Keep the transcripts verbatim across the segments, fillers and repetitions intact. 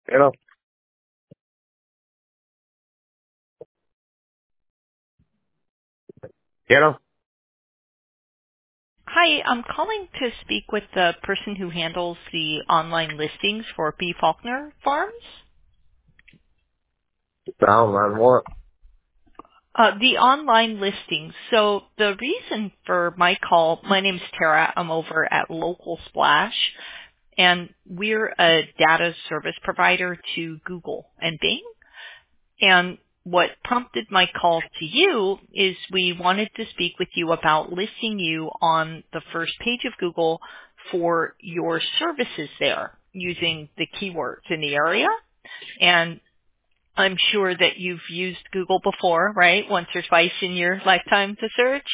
Hello. Hello. Hi, I'm calling to speak with the person who handles the online listings for B. Faulkner Farms. The online what? Uh, the online listings. So the reason for my call, my name's Tara. I'm over at Local Splash, and we're a data service provider to Google and Bing. And what prompted my call to you is we wanted to speak with you about listing you on the first page of Google for your services there using the keywords in the area. And I'm sure that you've used Google before, right? Once or twice in your lifetime to search.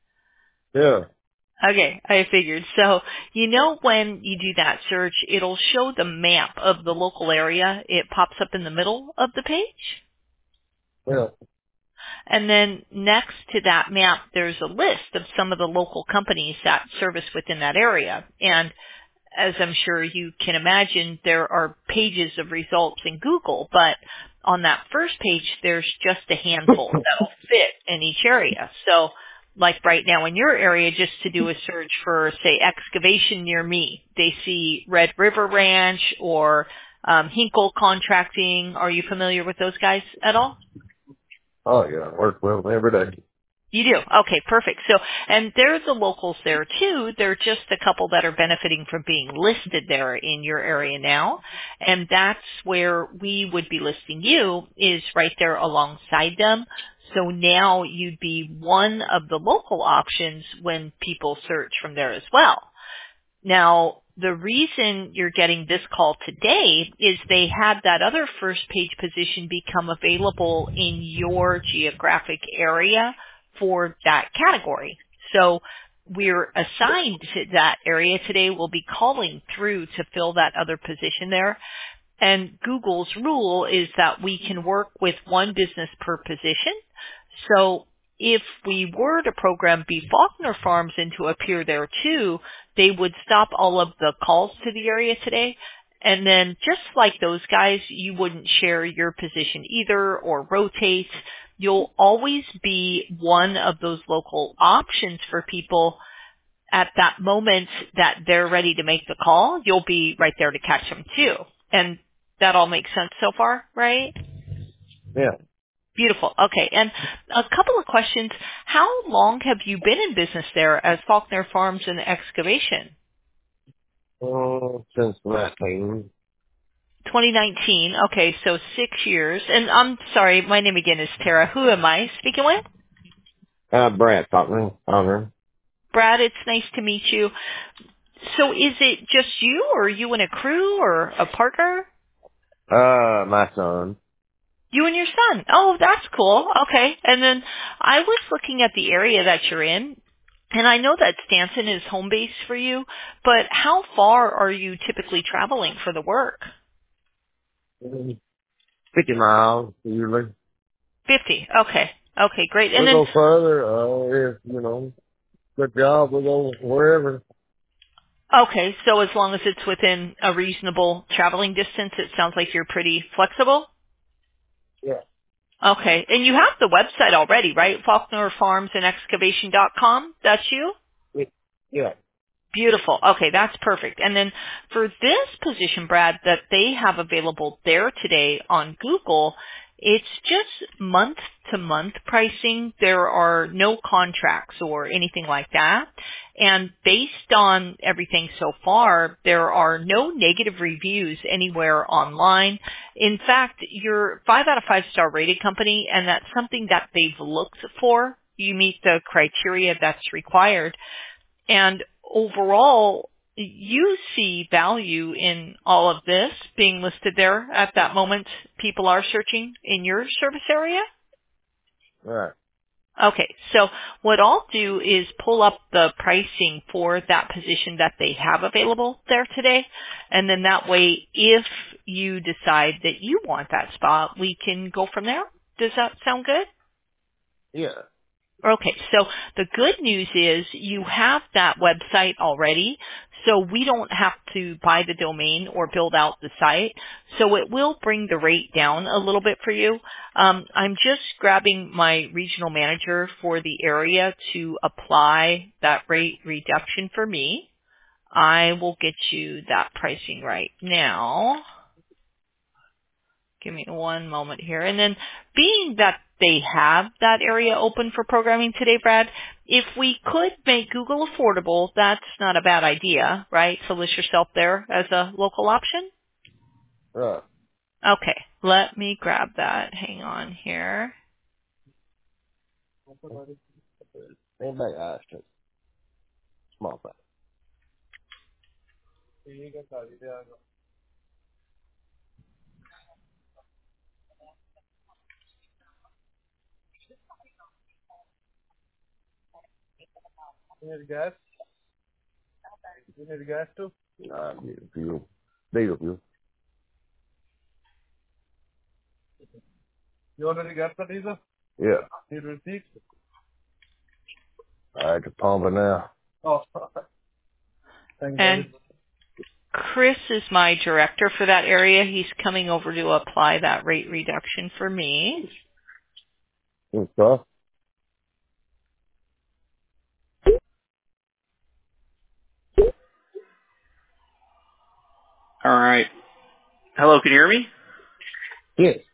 Yeah. Okay, I figured. So, you know when you do that search, it'll show the map of the local area. It pops up in the middle of the page. Yeah. And then next to that map, there's a list of some of the local companies that service within that area. And as I'm sure you can imagine, there are pages of results in Google, but on that first page, there's just a handful that'll fit in each area. So like right now in your area, just to do a search for, say, excavation near me, they see Red River Ranch or um, Hinkle Contracting. Are you familiar with those guys at all? Oh yeah. I work with them every day. You do? Okay, perfect. So, and there's the locals there too. There are just a couple that are benefiting from being listed there in your area now. And that's where we would be listing you, is right there alongside them. So now you'd be one of the local options when people search from there as well. Now, the reason you're getting this call today is they had that other first page position become available in your geographic area for that category. So we're assigned to that area today. We'll be calling through to fill that other position there. And Google's rule is that we can work with one business per position. So if we were to program B. Faulkner Farms in to appear there too, they would stop all of the calls to the area today. And then just like those guys, you wouldn't share your position either or rotate. You'll always be one of those local options for people at that moment that they're ready to make the call. You'll be right there to catch them too. And that all makes sense so far, right? Yeah. Beautiful. Okay. And a couple of questions. How long have you been in business there as Faulkner Farms and Excavation? Oh, since nineteen. twenty nineteen. Okay, so six years. And I'm sorry, my name again is Tara. Who am I speaking with? Uh, Brad Faulkner. Faulkner. Brad, it's nice to meet you. So is it just you or you and a crew or a partner? Uh, my son. You and your son. Oh, that's cool. Okay. And then I was looking at the area that you're in, and I know that Stanton is home base for you, but how far are you typically traveling for the work? Fifty miles usually. fifty. Okay. Okay, great. And We'll then, go further. Uh, if you know, good job. We'll go wherever. okay, so as long as it's within a reasonable traveling distance, it sounds like you're pretty flexible? Yeah. Okay. And you have the website already, right? Faulkner Farms and Excavation dot com. That's you? Yeah. Beautiful. Okay, that's perfect. And then for this position, Brad, that they have available there today on Google, it's just month to month pricing. There are no contracts or anything like that. And based on everything so far, there are no negative reviews anywhere online. In fact, you're five out of five star rated company, and that's something that they've looked for. You meet the criteria that's required. And overall, you see value in all of this being listed there at that moment people are searching in your service area? Right. Okay, so what I'll do is pull up the pricing for that position that they have available there today, and then that way, if you decide that you want that spot, we can go from there. Does that sound good? Yeah. Okay, so the good news is you have that website already. So we don't have to buy the domain or build out the site. So it will bring the rate down a little bit for you. Um, I'm just grabbing my regional manager for the area to apply that rate reduction for me. I will get you that pricing right now. Give me one moment here. And then being that they have that area open for programming today, Brad, if we could make Google affordable, that's not a bad idea, right? So list yourself there as a local option. Right. Okay, let me grab that. Hang on here. Anybody asked it? Small thing. You need a gas? You need a gas too? Nah, I need a fuel. Diesel fuel. You already got the diesel? Yeah. Need a receipt? I had to pump it now. Oh, thank And you. Chris is my director for that area. He's coming over to apply that rate reduction for me. Okay. All right. Hello, can you hear me? Yes.